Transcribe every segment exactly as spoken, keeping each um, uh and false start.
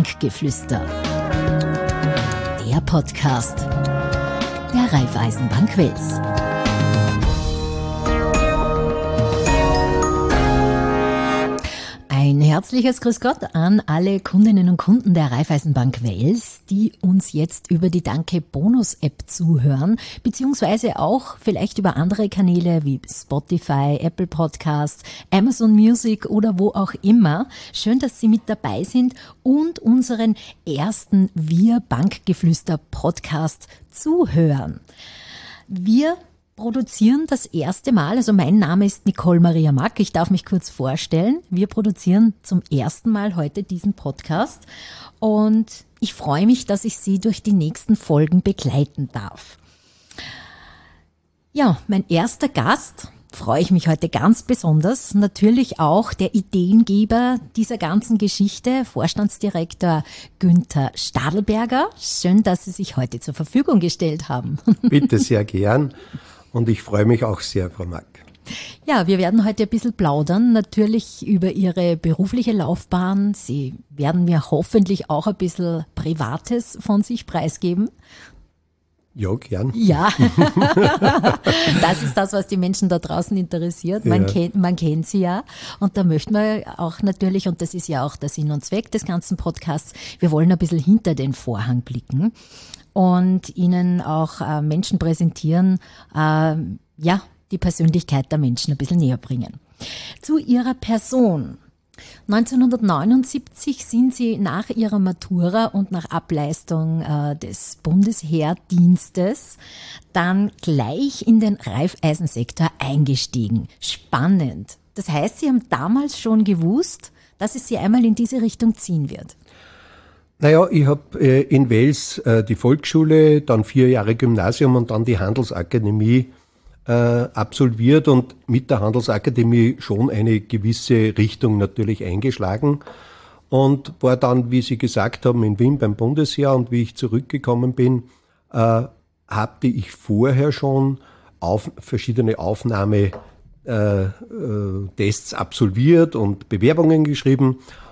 Bankgeflüster. Der Podcast der Raiffeisenbank Wels. Ein herzliches Grüß Gott an alle Kundinnen und Kunden der Raiffeisenbank Wels, die uns jetzt über die Danke-Bonus-App zuhören, beziehungsweise auch vielleicht über andere Kanäle wie Spotify, Apple Podcasts, Amazon Music oder wo auch immer. Schön, dass Sie mit dabei sind und unseren ersten Wir Bankgeflüster Podcast zuhören. Wir produzieren das erste Mal, also mein Name ist Nicole Maria Mack, ich darf mich kurz vorstellen. Wir produzieren zum ersten Mal heute diesen Podcast und ich freue mich, dass ich Sie durch die nächsten Folgen begleiten darf. Ja, mein erster Gast, freue ich mich heute ganz besonders, natürlich auch der Ideengeber dieser ganzen Geschichte, Vorstandsdirektor Günther Stadelberger. Schön, dass Sie sich heute zur Verfügung gestellt haben. Bitte, sehr gern. Und ich freue mich auch sehr, Frau Mack. Ja, wir werden heute ein bisschen plaudern, natürlich über Ihre berufliche Laufbahn. Sie werden mir hoffentlich auch ein bisschen Privates von sich preisgeben. Ja, gern. Ja, das ist das, was die Menschen da draußen interessiert. Man, ja. kennt, man kennt sie ja. Und da möchten wir auch natürlich, und das ist ja auch der Sinn und Zweck des ganzen Podcasts, wir wollen ein bisschen hinter den Vorhang blicken und Ihnen auch äh, Menschen präsentieren, äh, ja, die Persönlichkeit der Menschen ein bisschen näher bringen. Zu Ihrer Person. neunzehnhundertneunundsiebzig sind Sie nach Ihrer Matura und nach Ableistung äh, des Bundesheerdienstes dann gleich in den Raiffeisensektor eingestiegen. Spannend. Das heißt, Sie haben damals schon gewusst, dass es Sie einmal in diese Richtung ziehen wird. Naja, ich habe äh, in Wels äh, die Volksschule, dann vier Jahre Gymnasium und dann die Handelsakademie äh, absolviert und mit der Handelsakademie schon eine gewisse Richtung natürlich eingeschlagen und war dann, wie Sie gesagt haben, in Wien beim Bundesheer, und wie ich zurückgekommen bin, äh, hatte ich vorher schon auf, verschiedene Aufnahmetests äh, äh, absolviert und Bewerbungen geschrieben,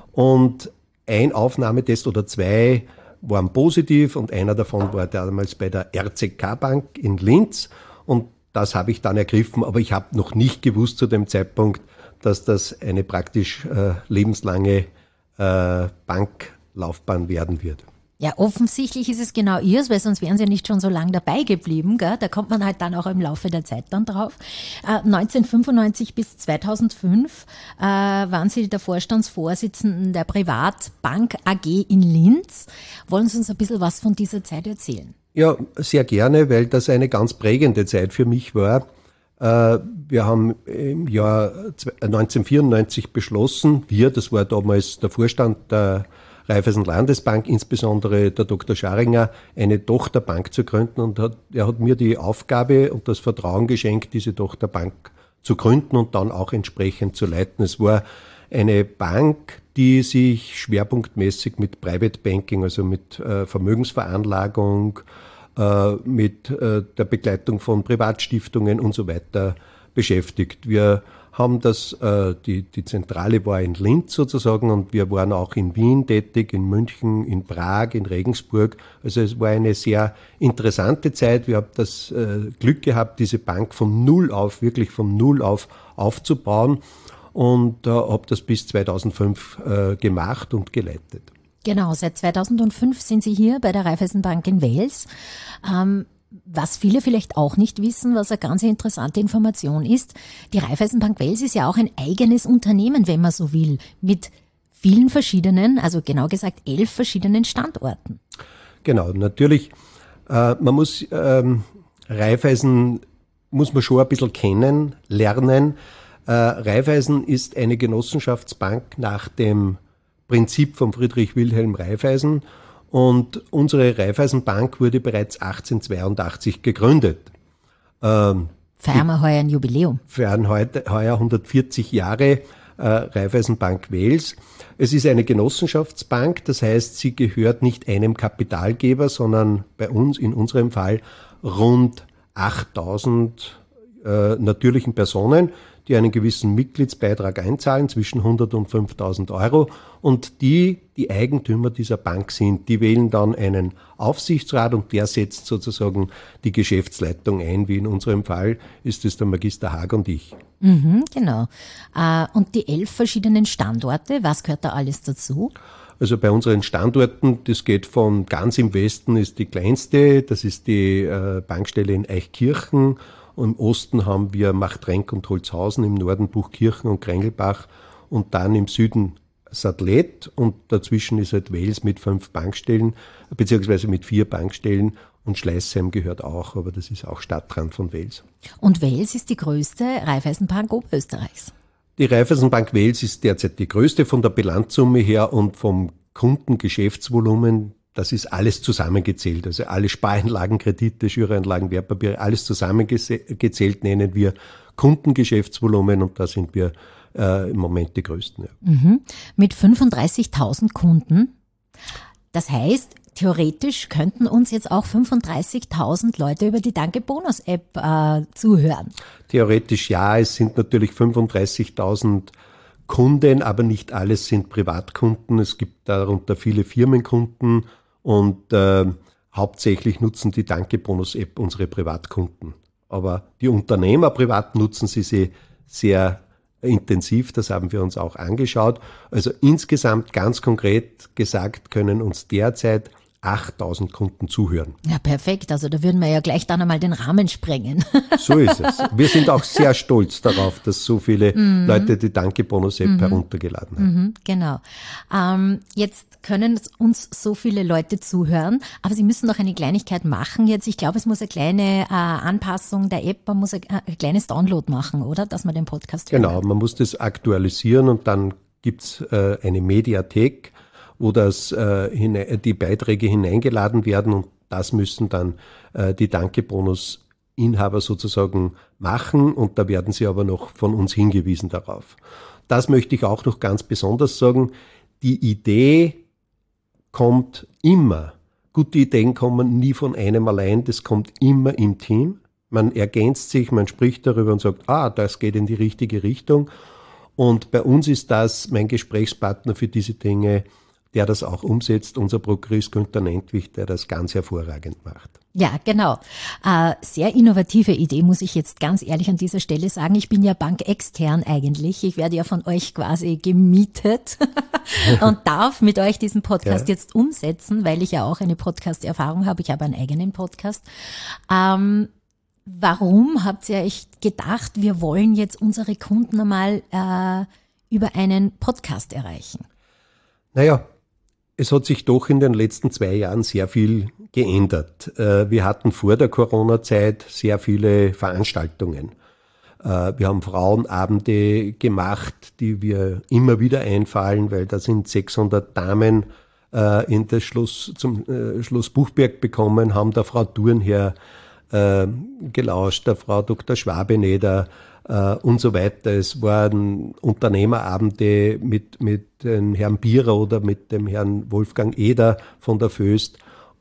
und ein Aufnahmetest oder zwei waren positiv und einer davon war damals bei der R C K-Bank in Linz, und das habe ich dann ergriffen, aber ich habe noch nicht gewusst zu dem Zeitpunkt, dass das eine praktisch äh, lebenslange äh, Banklaufbahn werden wird. Ja, offensichtlich ist es genau ihrs, weil sonst wären Sie nicht schon so lange dabei geblieben. Gell? Da kommt man halt dann auch im Laufe der Zeit dann drauf. Äh, neunzehnhundertfünfundneunzig bis zweitausendfünf äh, waren Sie der Vorstandsvorsitzenden der Privatbank A G in Linz. Wollen Sie uns ein bisschen was von dieser Zeit erzählen? Ja, sehr gerne, weil das eine ganz prägende Zeit für mich war. Äh, wir haben im Jahr neunzehnhundertvierundneunzig beschlossen, wir, das war damals der Vorstand der Raiffeisen Landesbank, insbesondere der Doktor Scharinger, eine Tochterbank zu gründen, und hat, er hat mir die Aufgabe und das Vertrauen geschenkt, diese Tochterbank zu gründen und dann auch entsprechend zu leiten. Es war eine Bank, die sich schwerpunktmäßig mit Private Banking, also mit äh, Vermögensveranlagung, äh, mit äh, der Begleitung von Privatstiftungen und so weiter beschäftigt. Wir haben das, äh, die, die Zentrale war in Linz sozusagen, und wir waren auch in Wien tätig, in München, in Prag, in Regensburg. Also es war eine sehr interessante Zeit. Wir haben das äh, Glück gehabt, diese Bank von Null auf, wirklich von Null auf aufzubauen, und äh, habe das bis zweitausendfünf äh, gemacht und geleitet. Genau, seit zweitausendfünf sind Sie hier bei der Raiffeisenbank in Wels. Ähm, Was viele vielleicht auch nicht wissen, was eine ganz interessante Information ist, die Raiffeisenbank Wels ist ja auch ein eigenes Unternehmen, wenn man so will, mit vielen verschiedenen, also genau gesagt elf verschiedenen Standorten. Genau, natürlich, äh, man muss ähm, Raiffeisen muss man schon ein bisschen kennen, lernen. Äh, Raiffeisen ist eine Genossenschaftsbank nach dem Prinzip von Friedrich Wilhelm Raiffeisen. Und unsere Raiffeisenbank wurde bereits achtzehnhundertzweiundachtzig gegründet. Ähm, Feiern wir heuer ein Jubiläum. Feiern heute, heuer hundertvierzig Jahre äh, Raiffeisenbank Wels. Es ist eine Genossenschaftsbank, das heißt, sie gehört nicht einem Kapitalgeber, sondern bei uns, in unserem Fall, rund achttausend äh, natürlichen Personen, die einen gewissen Mitgliedsbeitrag einzahlen, zwischen hundert und fünftausend Euro. Und die, die Eigentümer dieser Bank sind, die wählen dann einen Aufsichtsrat und der setzt sozusagen die Geschäftsleitung ein, wie in unserem Fall ist es der Magister Haag und ich. Mhm, genau. Äh, und die elf verschiedenen Standorte, was gehört da alles dazu? Also bei unseren Standorten, das geht von ganz im Westen, ist die kleinste, das ist die äh, Bankstelle in Eichkirchen. Und im Osten haben wir Machtrenk und Holzhausen, im Norden Buchkirchen und Krengelbach und dann im Süden Sattlet und dazwischen ist halt Wels mit fünf Bankstellen, beziehungsweise mit vier Bankstellen und Schleißheim gehört auch, aber das ist auch Stadtrand von Wels. Und Wels ist die größte Raiffeisenbank Oberösterreichs. Die Raiffeisenbank Wels ist derzeit die größte von der Bilanzsumme her und vom Kundengeschäftsvolumen. Das ist alles zusammengezählt. Also alle Spareinlagen, Kredite, Giroeinlagen, Wertpapiere, alles zusammengezählt nennen wir Kundengeschäftsvolumen und da sind wir äh, im Moment die größten. Ja. Mhm. Mit fünfunddreißigtausend Kunden. Das heißt, theoretisch könnten uns jetzt auch fünfunddreißigtausend Leute über die Danke-Bonus-App äh, zuhören. Theoretisch ja, es sind natürlich fünfunddreißigtausend Kunden, aber nicht alles sind Privatkunden. Es gibt darunter viele Firmenkunden und äh, hauptsächlich nutzen die Danke-Bonus-App unsere Privatkunden. Aber die Unternehmer privat nutzen sie, sie sehr intensiv, das haben wir uns auch angeschaut. Also insgesamt ganz konkret gesagt können uns derzeit achttausend Kunden zuhören. Ja, perfekt. Also da würden wir ja gleich dann einmal den Rahmen sprengen. So ist es. Wir sind auch sehr stolz darauf, dass so viele mhm. Leute die Danke-Bonus-App mhm. heruntergeladen haben. Mhm, genau. Ähm, jetzt können uns so viele Leute zuhören, aber sie müssen noch eine Kleinigkeit machen. Jetzt, ich glaube, es muss eine kleine äh, Anpassung der App, man muss ein, ein kleines Download machen, oder? Dass man den Podcast hört. Genau, man muss das aktualisieren und dann gibt's äh, eine Mediathek, wo das, äh, hinein, die Beiträge hineingeladen werden und das müssen dann äh, die Danke-Bonus-Inhaber sozusagen machen und da werden sie aber noch von uns hingewiesen darauf. Das möchte ich auch noch ganz besonders sagen. Die Idee kommt immer, gute Ideen kommen nie von einem allein, das kommt immer im Team. Man ergänzt sich, man spricht darüber und sagt, ah, das geht in die richtige Richtung. Und bei uns ist das mein Gesprächspartner für diese Dinge, der das auch umsetzt, unser Prokurist Günther Nentwich, der das ganz hervorragend macht. Ja, genau. Äh, sehr innovative Idee, muss ich jetzt ganz ehrlich an dieser Stelle sagen. Ich bin ja bankextern eigentlich. Ich werde ja von euch quasi gemietet und darf mit euch diesen Podcast ja. jetzt umsetzen, weil ich ja auch eine Podcast-Erfahrung habe. Ich habe einen eigenen Podcast. Ähm, warum habt ihr euch gedacht, wir wollen jetzt unsere Kunden einmal äh, über einen Podcast erreichen? Naja, es hat sich doch in den letzten zwei Jahren sehr viel geändert. Wir hatten vor der Corona-Zeit sehr viele Veranstaltungen. Wir haben Frauenabende gemacht, die wir immer wieder einfallen, weil da sind sechshundert Damen in das Schloss, zum Schloss Buchberg bekommen, haben der Frau Thurnherr gelauscht, der Frau Doktor Schwabeneder, Uh, und so weiter. Es waren Unternehmerabende mit, mit dem Herrn Bierer oder mit dem Herrn Wolfgang Eder von der Föst.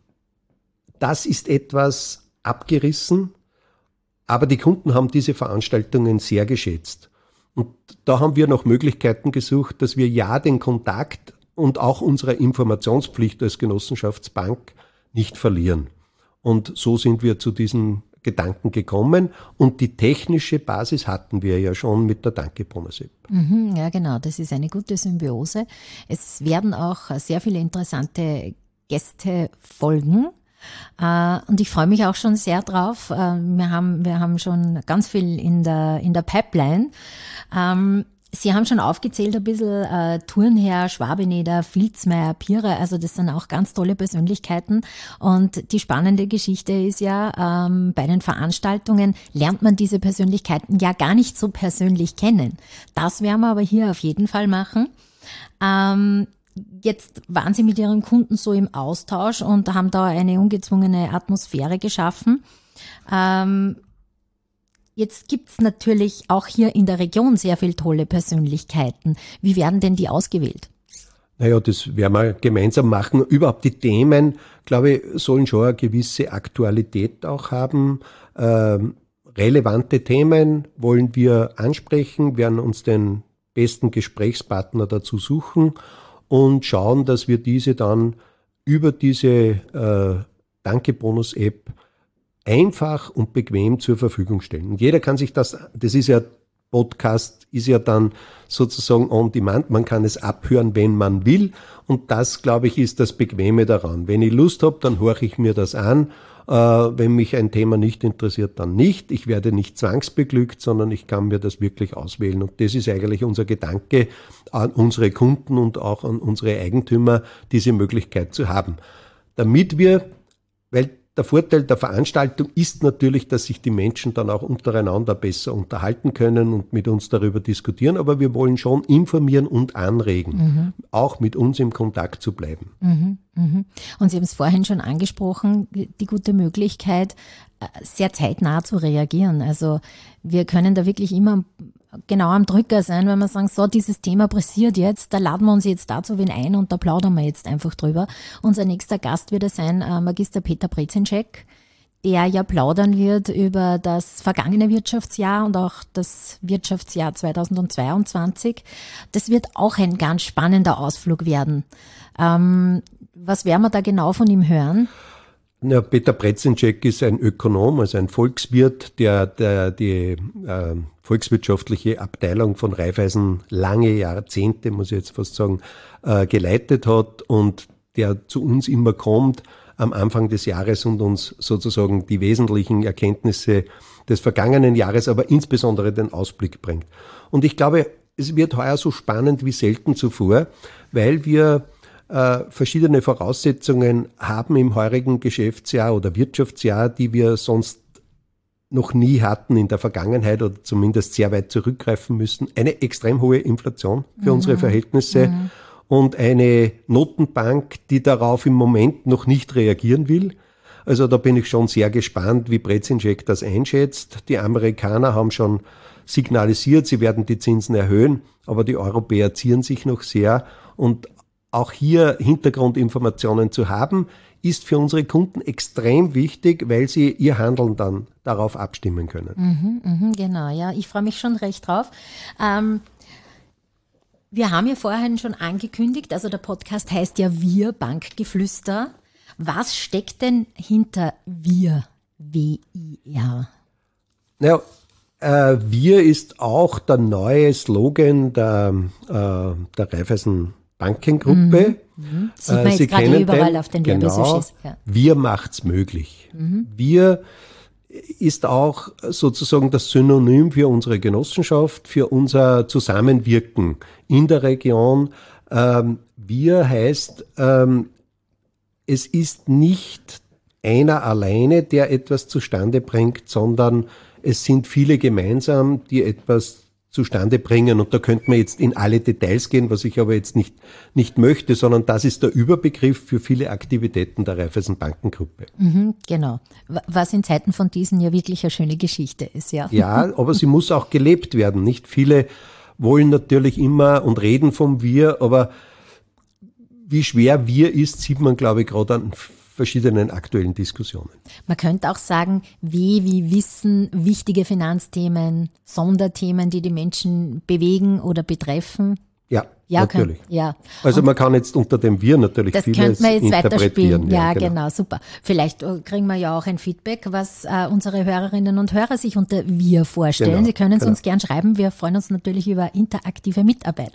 Das ist etwas abgerissen, aber die Kunden haben diese Veranstaltungen sehr geschätzt. Und da haben wir noch Möglichkeiten gesucht, dass wir ja den Kontakt und auch unsere Informationspflicht als Genossenschaftsbank nicht verlieren. Und so sind wir zu diesen Gedanken gekommen und die technische Basis hatten wir ja schon mit der Danke-Bonus-App. Mhm, ja, genau, das ist eine gute Symbiose. Es werden auch sehr viele interessante Gäste folgen. Und ich freue mich auch schon sehr drauf. Wir haben, wir haben schon ganz viel in der, in der Pipeline. Sie haben schon aufgezählt ein bisschen, äh, Thurnherr, Schwabeneder, Filzmeier, Pierer, also das sind auch ganz tolle Persönlichkeiten. Und die spannende Geschichte ist ja, ähm, bei den Veranstaltungen lernt man diese Persönlichkeiten ja gar nicht so persönlich kennen. Das werden wir aber hier auf jeden Fall machen. Ähm, Jetzt waren Sie mit Ihren Kunden so im Austausch und haben da eine ungezwungene Atmosphäre geschaffen. Ähm, Jetzt gibt's natürlich auch hier in der Region sehr viele tolle Persönlichkeiten. Wie werden denn die ausgewählt? Naja, das werden wir gemeinsam machen. Überhaupt die Themen, glaube ich, sollen schon eine gewisse Aktualität auch haben. Ähm, relevante Themen wollen wir ansprechen, werden uns den besten Gesprächspartner dazu suchen und schauen, dass wir diese dann über diese äh, Danke-Bonus-App einfach und bequem zur Verfügung stellen. Und jeder kann sich das, das ist ja, Podcast ist ja dann sozusagen on demand, man kann es abhören, wenn man will, und das, glaube ich, ist das Bequeme daran. Wenn ich Lust habe, dann höre ich mir das an, äh, wenn mich ein Thema nicht interessiert, dann nicht. Ich werde nicht zwangsbeglückt, sondern ich kann mir das wirklich auswählen, und das ist eigentlich unser Gedanke an unsere Kunden und auch an unsere Eigentümer, diese Möglichkeit zu haben. Damit wir, weil der Vorteil der Veranstaltung ist natürlich, dass sich die Menschen dann auch untereinander besser unterhalten können und mit uns darüber diskutieren, aber wir wollen schon informieren und anregen, mhm. auch mit uns im Kontakt zu bleiben. Mhm, mhm. Und Sie haben es vorhin schon angesprochen, die gute Möglichkeit, sehr zeitnah zu reagieren. Also wir können da wirklich immer genau am Drücker sein, wenn wir sagen, so, dieses Thema pressiert jetzt, da laden wir uns jetzt dazu wen ein und da plaudern wir jetzt einfach drüber. Unser nächster Gast wird sein äh, Magister Peter Brezinschek, der ja plaudern wird über das vergangene Wirtschaftsjahr und auch das Wirtschaftsjahr zweitausendzweiundzwanzig. Das wird auch ein ganz spannender Ausflug werden. Ähm, was werden wir da genau von ihm hören? Ja, Peter Brezinschek ist ein Ökonom, also ein Volkswirt, der, der die äh, volkswirtschaftliche Abteilung von Raiffeisen lange Jahrzehnte, muss ich jetzt fast sagen, äh, geleitet hat und der zu uns immer kommt am Anfang des Jahres und uns sozusagen die wesentlichen Erkenntnisse des vergangenen Jahres, aber insbesondere den Ausblick bringt. Und ich glaube, es wird heuer so spannend wie selten zuvor, weil wir äh, verschiedene Voraussetzungen haben im heurigen Geschäftsjahr oder Wirtschaftsjahr, die wir sonst noch nie hatten in der Vergangenheit oder zumindest sehr weit zurückgreifen müssen. Eine extrem hohe Inflation für mhm. unsere Verhältnisse mhm. und eine Notenbank, die darauf im Moment noch nicht reagieren will. Also da bin ich schon sehr gespannt, wie Brezinschek das einschätzt. Die Amerikaner haben schon signalisiert, sie werden die Zinsen erhöhen, aber die Europäer zieren sich noch sehr. Und auch hier Hintergrundinformationen zu haben, ist für unsere Kunden extrem wichtig, weil sie ihr Handeln dann darauf abstimmen können. Mhm, mhm, genau, ja, ich freue mich schon recht drauf. Ähm, wir haben ja vorhin schon angekündigt, also der Podcast heißt ja Wir Bankgeflüster. Was steckt denn hinter Wir, W I R? Naja, äh, Wir ist auch der neue Slogan der, äh, der Raiffeisen Bankengruppe. Mhm. Mhm. Sieht man jetzt Sie gerade kennen überall den, auf den genau, Werbesujets. Ja. Wir macht's möglich. Mhm. Wir ist auch sozusagen das Synonym für unsere Genossenschaft, für unser Zusammenwirken in der Region. Ähm, wir heißt, ähm, es ist nicht einer alleine, der etwas zustande bringt, sondern es sind viele gemeinsam, die etwas zustande bringen. Und da könnte man jetzt in alle Details gehen, was ich aber jetzt nicht, nicht möchte, sondern das ist der Überbegriff für viele Aktivitäten der Raiffeisen Bankengruppe. Mhm, genau. Was in Zeiten von diesen ja wirklich eine schöne Geschichte ist, ja. Ja, aber sie muss auch gelebt werden. Nicht viele wollen natürlich immer und reden vom Wir, aber wie schwer Wir ist, sieht man, glaube ich, gerade an verschiedenen aktuellen Diskussionen. Man könnte auch sagen, W wie Wissen, wichtige Finanzthemen, Sonderthemen, die die Menschen bewegen oder betreffen. Ja, ja natürlich. Könnt, ja. Also Und man kann jetzt unter dem Wir natürlich das vieles könnte man jetzt interpretieren. weiterspielen. Ja, ja genau. genau, super. Vielleicht kriegen wir ja auch ein Feedback, was äh, unsere Hörerinnen und Hörer sich unter Wir vorstellen. Genau, Sie können es genau. uns gern schreiben. Wir freuen uns natürlich über interaktive Mitarbeit.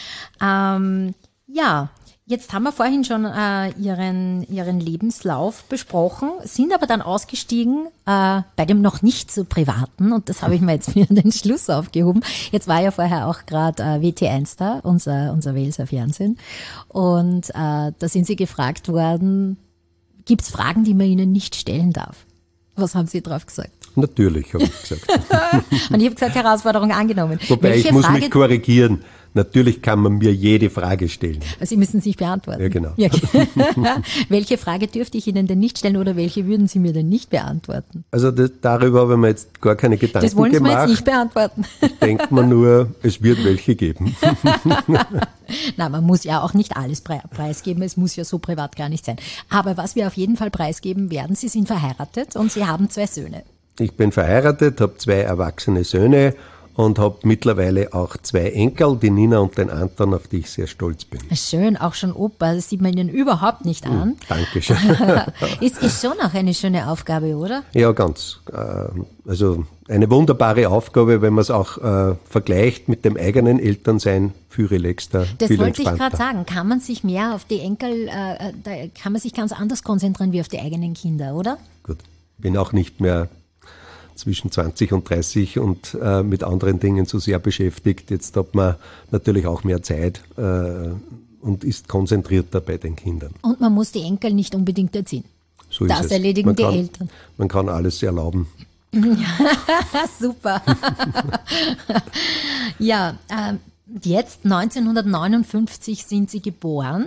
Ähm, ja, jetzt haben wir vorhin schon äh, ihren, ihren Lebenslauf besprochen, sind aber dann ausgestiegen äh, bei dem noch nicht so privaten, und das habe ich mir jetzt für den Schluss aufgehoben. Jetzt war ja vorher auch gerade äh, W T eins da, unser, unser Walser Fernsehen, und äh, da sind Sie gefragt worden, gibt es Fragen, die man Ihnen nicht stellen darf? Was haben Sie drauf gesagt? Natürlich, habe ich gesagt. Und ich habe gesagt, Herausforderung angenommen. Wobei Welche ich muss Frage, mich korrigieren. Natürlich kann man mir jede Frage stellen. Sie müssen sich beantworten. Ja, genau. Ja. Welche Frage dürfte ich Ihnen denn nicht stellen oder welche würden Sie mir denn nicht beantworten? Also das, darüber haben wir jetzt gar keine Gedanken gemacht. Das wollen Sie gemacht. mir jetzt nicht beantworten. Ich denke mir nur, es wird welche geben. Na, man muss ja auch nicht alles preisgeben. Es muss ja so privat gar nicht sein. Aber was wir auf jeden Fall preisgeben werden, Sie sind verheiratet und Sie haben zwei Söhne. Ich bin verheiratet, habe zwei erwachsene Söhne und habe mittlerweile auch zwei Enkel, die Nina und den Anton, auf die ich sehr stolz bin. Schön, auch schon Opa, das sieht man Ihnen überhaupt nicht an. Dankeschön. ist, ist schon auch eine schöne Aufgabe, oder? Ja, ganz. Also eine wunderbare Aufgabe, wenn man es auch äh, vergleicht mit dem eigenen Elternsein, viel relaxter, das viel wollte entspannter. ich gerade sagen. Kann man sich mehr auf die Enkel, äh, da kann man sich ganz anders konzentrieren wie auf die eigenen Kinder, oder? Gut, bin auch nicht mehr zwischen zwanzig und dreißig und äh, mit anderen Dingen so sehr beschäftigt. Jetzt hat man natürlich auch mehr Zeit äh, und ist konzentrierter bei den Kindern. Und man muss die Enkel nicht unbedingt erziehen. So ist das es. erledigen man die kann, Eltern. Man kann alles erlauben. Super. Ja, äh, jetzt neunzehnhundertneunundfünfzig sind Sie geboren.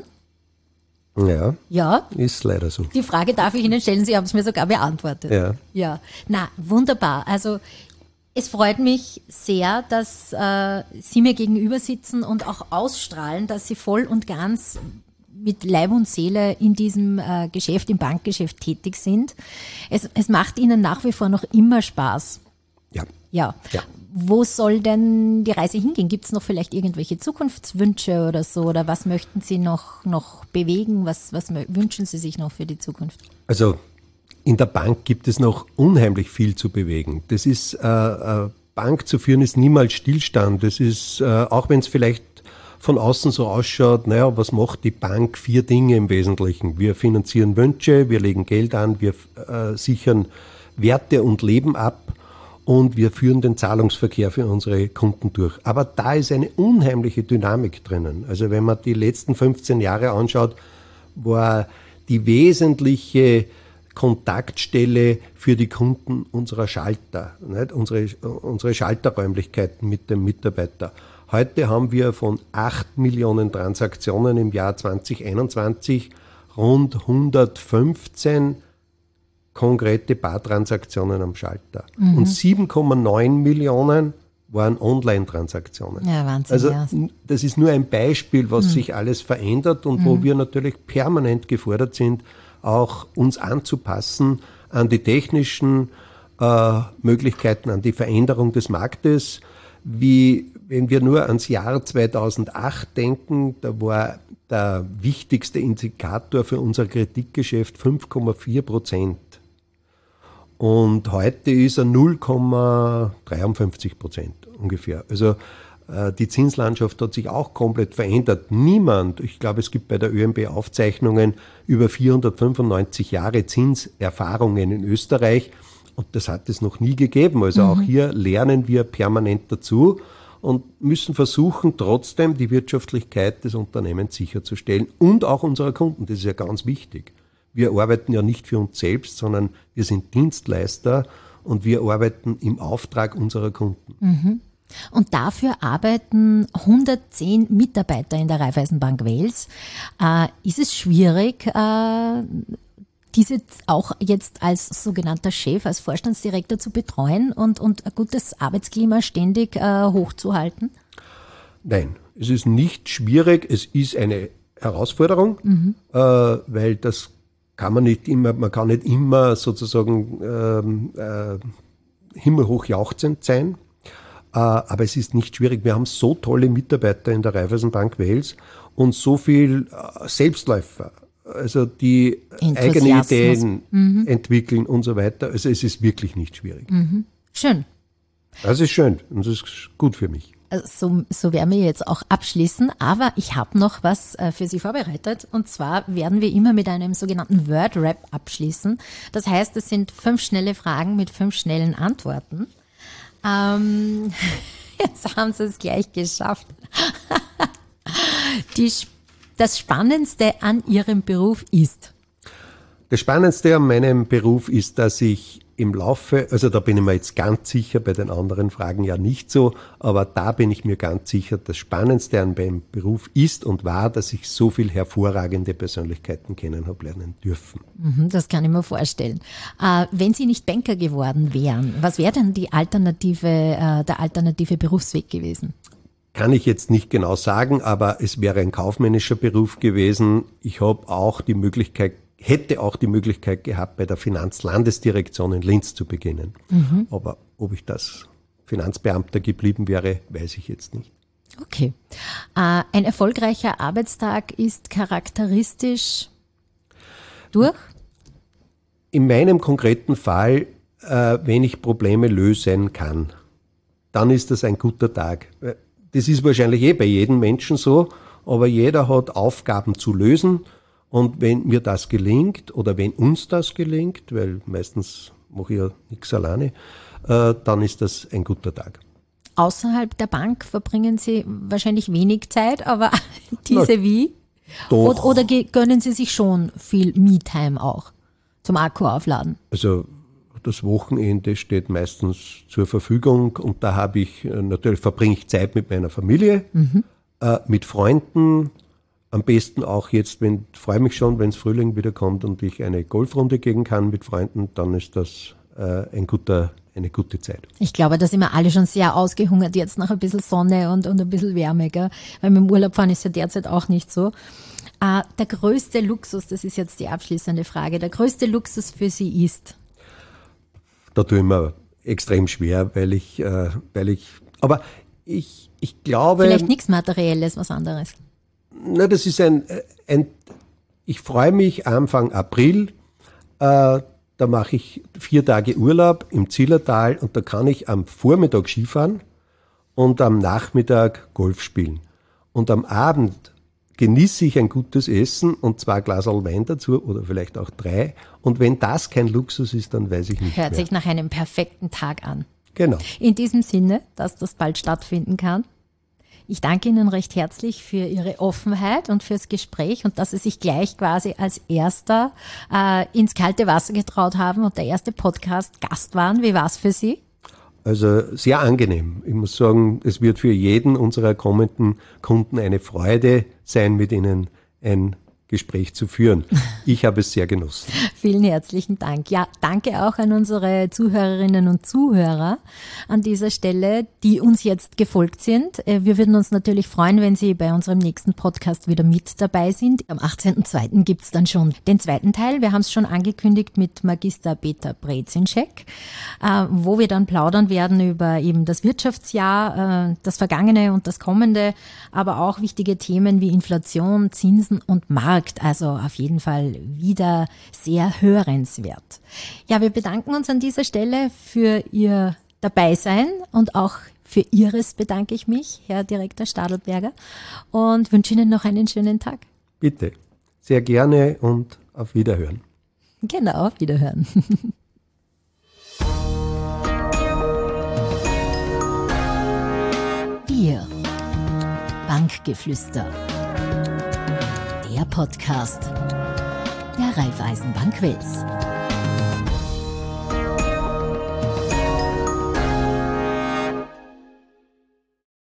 Ja, Ja. ist leider so. Die Frage darf ich Ihnen stellen, Sie haben es mir sogar beantwortet. Ja. Ja, na, wunderbar. Also es freut mich sehr, dass äh, Sie mir gegenüber sitzen und auch ausstrahlen, dass Sie voll und ganz mit Leib und Seele in diesem äh, Geschäft, im Bankgeschäft tätig sind. Es, es macht Ihnen nach wie vor noch immer Spaß. Ja. Ja. Ja. Wo soll denn die Reise hingehen? Gibt es noch vielleicht irgendwelche Zukunftswünsche oder so? Oder was möchten Sie noch, noch bewegen? Was, was wünschen Sie sich noch für die Zukunft? Also in der Bank gibt es noch unheimlich viel zu bewegen. Das ist, äh, äh, Bank zu führen ist niemals Stillstand. Das ist, äh, auch wenn es vielleicht von außen so ausschaut, naja, was macht die Bank? Vier Dinge im Wesentlichen. Wir finanzieren Wünsche, wir legen Geld an, wir äh, sichern Werte und Leben ab. Und wir führen den Zahlungsverkehr für unsere Kunden durch. Aber da ist eine unheimliche Dynamik drinnen. Also wenn man die letzten fünfzehn Jahre anschaut, war die wesentliche Kontaktstelle für die Kunden unserer Schalter, nicht? Unsere, unsere Schalterräumlichkeiten mit dem Mitarbeiter. Heute haben wir von acht Millionen Transaktionen im Jahr zwanzig einundzwanzig rund hundertfünfzehn konkrete Bartransaktionen am Schalter. Mhm. Und sieben Komma neun Millionen waren Online-Transaktionen. Ja, Wahnsinn. Also ja. das ist nur ein Beispiel, was mhm. sich alles verändert und mhm. wo wir natürlich permanent gefordert sind, auch uns anzupassen an die technischen äh, Möglichkeiten, an die Veränderung des Marktes. Wie wenn wir nur ans Jahr zweitausendacht denken, da war der wichtigste Indikator für unser Kreditgeschäft fünf Komma vier Prozent. Und heute ist er null Komma dreiundfünfzig Prozent ungefähr. Also äh, die Zinslandschaft hat sich auch komplett verändert. Niemand, ich glaube, es gibt bei der ÖNB Aufzeichnungen über vierhundertfünfundneunzig Jahre Zinserfahrungen in Österreich. Und das hat es noch nie gegeben. Also mhm. auch hier lernen wir permanent dazu und müssen versuchen, trotzdem die Wirtschaftlichkeit des Unternehmens sicherzustellen und auch unserer Kunden. Das ist ja ganz wichtig. Wir arbeiten ja nicht für uns selbst, sondern wir sind Dienstleister und wir arbeiten im Auftrag unserer Kunden. Mhm. Und dafür arbeiten hundertzehn Mitarbeiter in der Raiffeisenbank Wels. Äh, ist es schwierig, äh, diese auch jetzt als sogenannter Chef, als Vorstandsdirektor zu betreuen und, und ein gutes Arbeitsklima ständig äh, hochzuhalten? Nein, es ist nicht schwierig, es ist eine Herausforderung, mhm. äh, weil das kann man nicht immer, man kann nicht immer sozusagen ähm, äh, himmelhoch jauchzend sein, äh, aber es ist nicht schwierig. Wir haben so tolle Mitarbeiter in der Raiffeisenbank Wels und so viel äh, Selbstläufer, also die eigene Ideen mhm. entwickeln und so weiter. Also es ist wirklich nicht schwierig. Mhm. Schön. Das ist schön und das ist gut für mich. So, so werden wir jetzt auch abschließen, aber ich habe noch was äh, für Sie vorbereitet und zwar werden wir immer mit einem sogenannten Word-Rap abschließen. Das heißt, es sind fünf schnelle Fragen mit fünf schnellen Antworten. Ähm, jetzt haben Sie es gleich geschafft. Die, das Spannendste an Ihrem Beruf ist? Das Spannendste an meinem Beruf ist, dass ich im Laufe, also da bin ich mir jetzt ganz sicher, bei den anderen Fragen ja nicht so, aber da bin ich mir ganz sicher, das Spannendste an meinem Beruf ist und war, dass ich so viel hervorragende Persönlichkeiten kennen habe lernen dürfen. Das kann ich mir vorstellen. Äh, wenn Sie nicht Banker geworden wären, was wäre denn die alternative, äh, der alternative Berufsweg gewesen? Kann ich jetzt nicht genau sagen, aber es wäre ein kaufmännischer Beruf gewesen. Ich habe auch die Möglichkeit hätte auch die Möglichkeit gehabt, bei der Finanzlandesdirektion in Linz zu beginnen. Mhm. Aber ob ich das Finanzbeamter geblieben wäre, weiß ich jetzt nicht. Okay. Äh, ein erfolgreicher Arbeitstag ist charakteristisch durch? In meinem konkreten Fall, äh, wenn ich Probleme lösen kann, dann ist das ein guter Tag. Das ist wahrscheinlich eh bei jedem Menschen so, aber jeder hat Aufgaben zu lösen. Und wenn mir das gelingt oder wenn uns das gelingt, weil meistens mache ich ja nichts alleine, äh, dann ist das ein guter Tag. Außerhalb der Bank verbringen Sie wahrscheinlich wenig Zeit, aber diese Na, wie? Doch. Oder, oder gönnen Sie sich schon viel Me-Time auch zum Akku aufladen? Also das Wochenende steht meistens zur Verfügung und da habe ich, natürlich verbringe ich Zeit mit meiner Familie, mhm. äh, mit Freunden, am besten auch jetzt, wenn, freue mich schon, wenn es Frühling wieder kommt und ich eine Golfrunde gehen kann mit Freunden, dann ist das äh, ein guter, eine gute Zeit. Ich glaube, da sind wir alle schon sehr ausgehungert jetzt nach ein bisschen Sonne und, und ein bisschen Wärme, gell? Weil mit dem Urlaub fahren ist ja derzeit auch nicht so. Äh, der größte Luxus, das ist jetzt die abschließende Frage, der größte Luxus für Sie ist? Da tue ich mir extrem schwer, weil ich, äh, weil ich, aber ich, ich glaube... Vielleicht nichts Materielles, was anderes. Na, das ist ein, ein ich freue mich Anfang April, äh, da mache ich vier Tage Urlaub im Zillertal und da kann ich am Vormittag Skifahren und am Nachmittag Golf spielen. Und am Abend genieße ich ein gutes Essen und zwei Glasl Wein dazu oder vielleicht auch drei. Und wenn das kein Luxus ist, dann weiß ich nicht Hört mehr. sich nach einem perfekten Tag an. Genau. In diesem Sinne, dass das bald stattfinden kann. Ich danke Ihnen recht herzlich für Ihre Offenheit und fürs Gespräch und dass Sie sich gleich quasi als Erster äh, ins kalte Wasser getraut haben und der erste Podcast-Gast waren. Wie war es für Sie? Also sehr angenehm. Ich muss sagen, es wird für jeden unserer kommenden Kunden eine Freude sein, mit Ihnen ein Gespräch zu führen. Ich habe es sehr genossen. Vielen herzlichen Dank. Ja, danke auch an unsere Zuhörerinnen und Zuhörer an dieser Stelle, die uns jetzt gefolgt sind. Wir würden uns natürlich freuen, wenn Sie bei unserem nächsten Podcast wieder mit dabei sind. Am achtzehnten zweiten gibt es dann schon den zweiten Teil. Wir haben es schon angekündigt mit Magister Peter Brezinschek, wo wir dann plaudern werden über eben das Wirtschaftsjahr, das vergangene und das kommende, aber auch wichtige Themen wie Inflation, Zinsen und Markt. Also auf jeden Fall wieder sehr hörenswert. Ja, wir bedanken uns an dieser Stelle für Ihr Dabeisein und auch für Ihres bedanke ich mich, Herr Direktor Stadelberger, und wünsche Ihnen noch einen schönen Tag. Bitte, sehr gerne und auf Wiederhören. Genau, auf Wiederhören. Wir, Bankgeflüster. Der Podcast der Raiffeisenbank Wels.